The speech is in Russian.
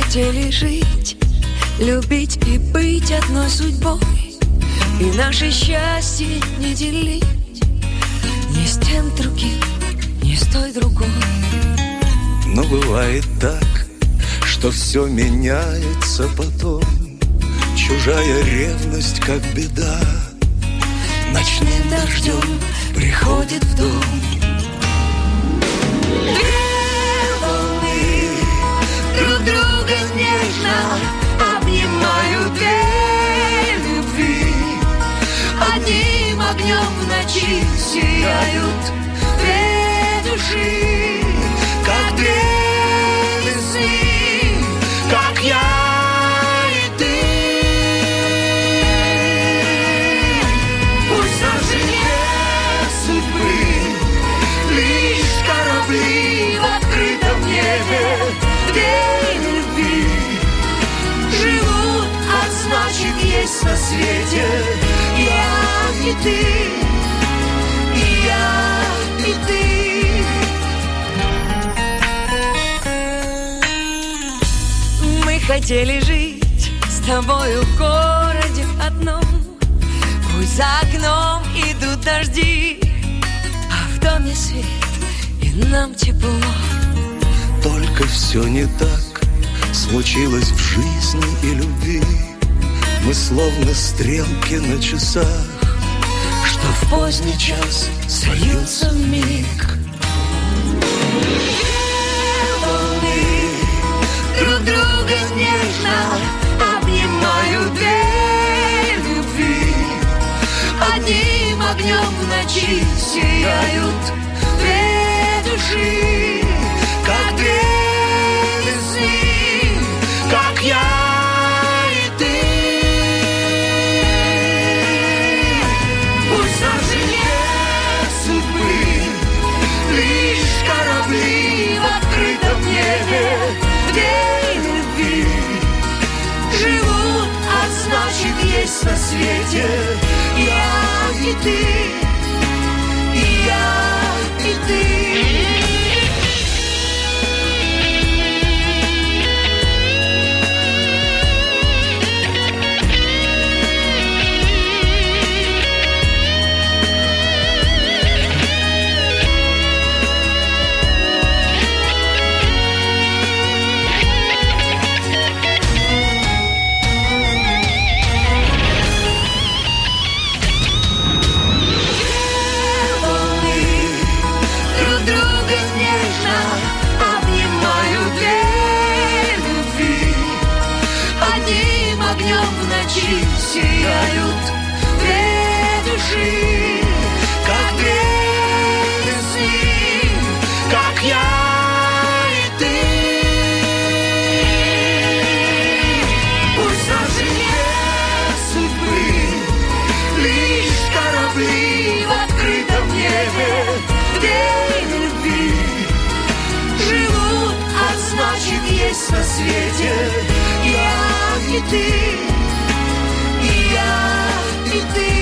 хотели жить, любить и быть одной судьбой, и наше счастье не делить ни с тем другим, ни с той другой. Но бывает так, что все меняется потом. Чужая ревность, как беда, ночным дождем приходит в дом. Две волны друг друга нежно обнимают, две любви одним огнем в ночи сияют, две души, как две весны, как я и ты. Пусть наши нет судьбы, лишь корабли в открытом небе, две любви живут, а значит есть на свете я и ты, и я и ты. Мы хотели жить с тобою в городе одном, пусть за окном идут дожди, а в доме свет и нам тепло. только все не так случилось в жизни и любви. Мы словно стрелки на часах, что в поздний час сольются вмиг. Волны друг друга нежно обнимают, две любви одним огнем в ночи сияют, две души, как две весны, как я и ты. Пусть наши нет судьбы, лишь корабли в открытом небе, где любви живут, а значит есть на свете я и ты, и я и ты. Огнем в ночи сияют, две души, как две весны, как я и ты. Пусть наши нет судьбы, лишь корабли в открытом небе, где любви живут, а значит есть на свете я и ты, и я и ты.